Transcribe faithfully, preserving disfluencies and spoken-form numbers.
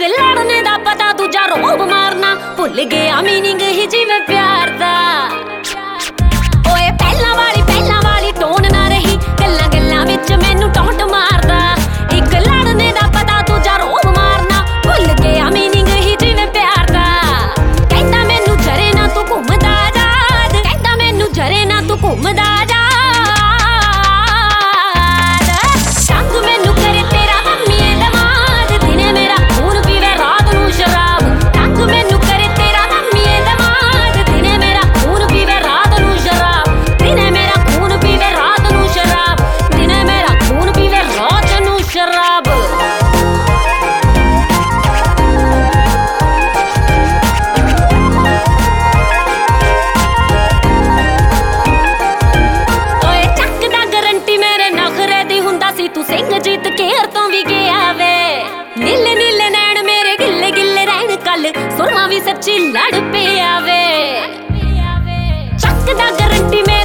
ਲੜਨੇ ਦਾ ਪਤਾ ਦੂਜਾ ਰੋਬ ਮਾਰਨਾ ਭੁੱਲ ਗਿਆ ਮੀਨਿੰਗ ਹੀ ਜਿਵੇਂ ਪਿਆਰ ਦਾ। ਓਏ ਪਹਿਲਾਂ ਵਾਲੀ ਪਹਿਲਾਂ ਵਾਲੀ ਟੋਨ ਨਾ ਰਹੀ, ਗੱਲਾਂ ਗੱਲਾਂ ਵਿੱਚ ਮੈਨੂੰ ਟੌਂਟ ਮਾਰਦਾ। ਇੱਕ ਲੜਨੇ ਦਾ ਪਤਾ ਦੂਜਾ ਰੋਬ ਮਾਰਨਾ ਭੁੱਲ ਗਿਆ ਮੀਨਿੰਗ ਹੀ ਜਿਵੇਂ ਪਿਆਰ ਦਾ। ਕਹਿੰਦਾ ਮੈਨੂੰ ਜਰੇ ਨਾ ਤੂੰ ਘੁੰਮਦਾ ਜਾ, ਕਹਿੰਦਾ ਮੈਨੂੰ ਜਰੇ ਨਾ ਤੂੰ ਘੁੰਮਦਾ ਜਾ। ਤੂੰ ਸਿੰਘਜੀਤ ਕੇਰ ਤੋਂ ਵੀ ਗਿਆ ਵੇ, ਨੀਲੇ ਨੀਲੇ ਨੈਣ ਮੇਰੇ ਗਿੱਲੇ ਗਿੱਲੇ ਰਹਿਣ ਕੱਲ ਸੁਰਮਾ ਵੀ ਸੱਚੀ ਲੜ ਪਿਆ ਵੇ। ਚੱਕਦਾ ਗਰੰਟੀ